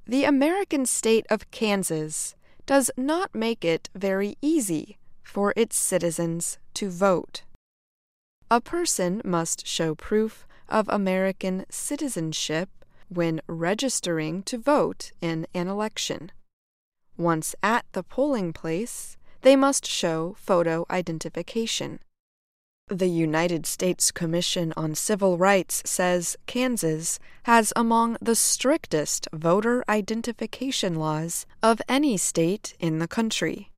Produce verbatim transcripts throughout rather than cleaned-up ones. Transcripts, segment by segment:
The American state of Kansas does not make it very easy for its citizens to vote. A person must show proof of American citizenship when registering to vote in an election. Once at the polling place, they must show photo identification. The United States Commission on Civil Rights says Kansas has among the strictest voter identification laws of any state in the country.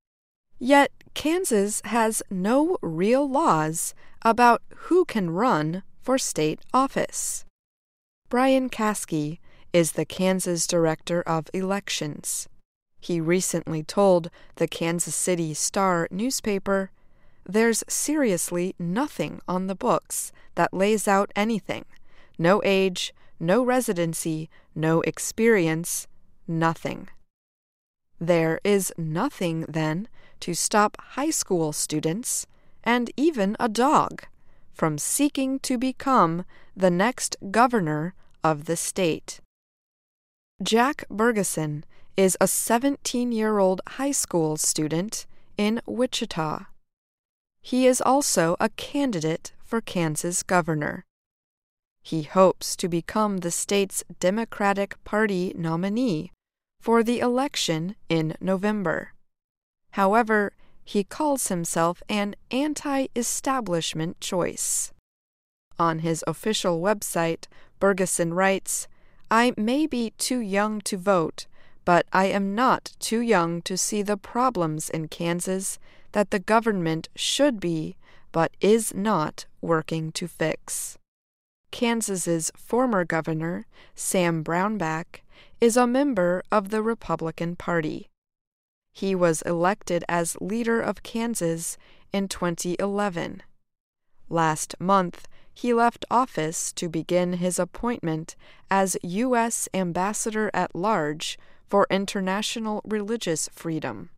Yet Kansas has no real laws about who can run for state office. Brian Caskey is the Kansas Director of Elections. He recently told the Kansas City Star newspaper, "There's seriously nothing on the books that lays out anything. No age, no residency, no experience, nothing." There is nothing, then, to stop high school students, and even a dog, from seeking to become the next governor of the state. Jack Bergeson is a seventeen-year-old high school student in Wichita. He is also a candidate for Kansas governor. He hopes to become the state's Democratic Party nominee for the election in November. However, he calls himself an anti-establishment choice. On his official website, Bergeson writes, "I may be too young to vote, but I am not too young to see the problems in Kansas that the government should be, but is not, working to fix." Kansas's former governor, Sam Brownback, is a member of the Republican Party. He was elected as leader of Kansas in twenty eleven. Last month, he left office to begin his appointment as U S Ambassador at Large for International Religious Freedom.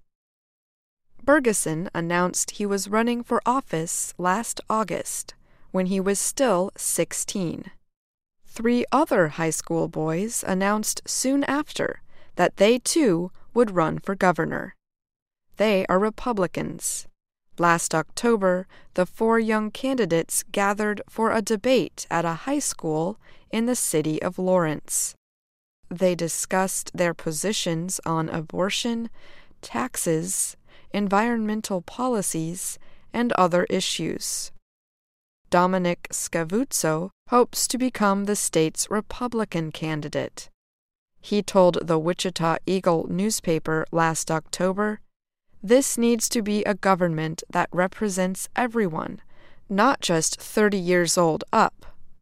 Bergeson announced he was running for office last August, when he was still sixteen. Three other high school boys announced soon after that they too would run for governor. They are Republicans. Last October, the four young candidates gathered for a debate at a high school in the city of Lawrence. They discussed their positions on abortion, taxes, environmental policies, and other issues. Dominic Scavuzzo hopes to become the state's Republican candidate. He told the Wichita Eagle newspaper last October, "This needs to be a government that represents everyone, not just thirty years old up."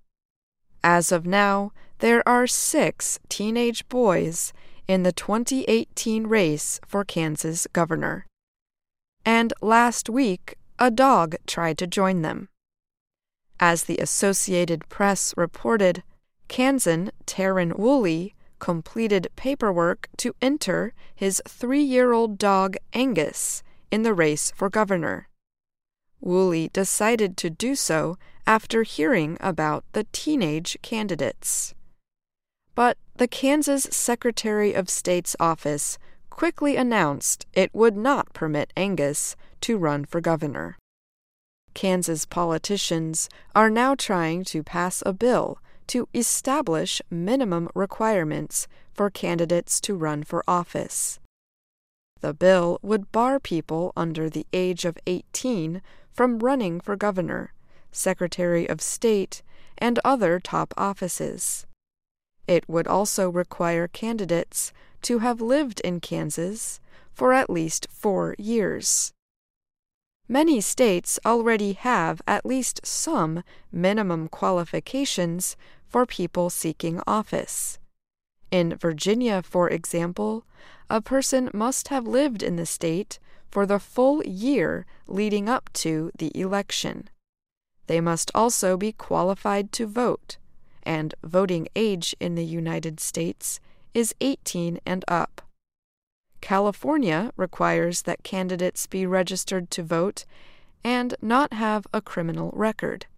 As of now, there are six teenage boys in the twenty eighteen race for Kansas governor. And last week, a dog tried to join them. As the Associated Press reported, Kansan Taryn Woolley completed paperwork to enter his three-year-old dog Angus in the race for governor. Woolley decided to do so after hearing about the teenage candidates. But the Kansas Secretary of State's office quickly announced it would not permit Angus to run for governor. Kansas politicians are now trying to pass a bill to establish minimum requirements for candidates to run for office. The bill would bar people under the age of eighteen from running for governor, Secretary of State, and other top offices. It would also require candidates to have lived in Kansas for at least four years. Many states already have at least some minimum qualifications for people seeking office. In Virginia, for example, a person must have lived in the state for the full year leading up to the election. They must also be qualified to vote, and voting age in the United States is eighteen and up. California requires that candidates be registered to vote and not have a criminal record.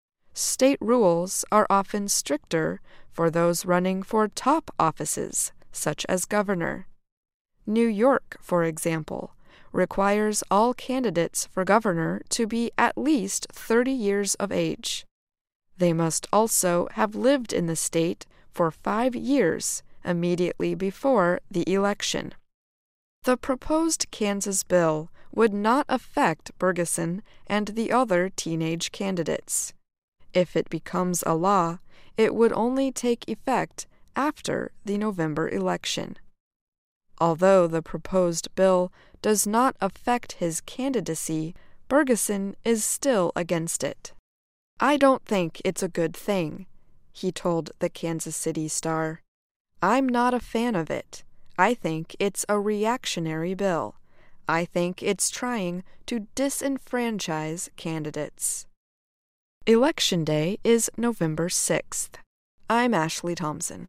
State rules are often stricter for those running for top offices, such as governor. New York, for example, requires all candidates for governor to be at least thirty years of age. They must also have lived in the state for five years immediately before the election. The proposed Kansas bill would not affect Bergeson and the other teenage candidates. If it becomes a law, it would only take effect after the November election. Although the proposed bill does not affect his candidacy, Bergeson is still against it. "I don't think it's a good thing," he told the Kansas City Star. "I'm not a fan of it. I think it's a reactionary bill. I think it's trying to disenfranchise candidates." Election Day is November sixth. I'm Ashley Thompson.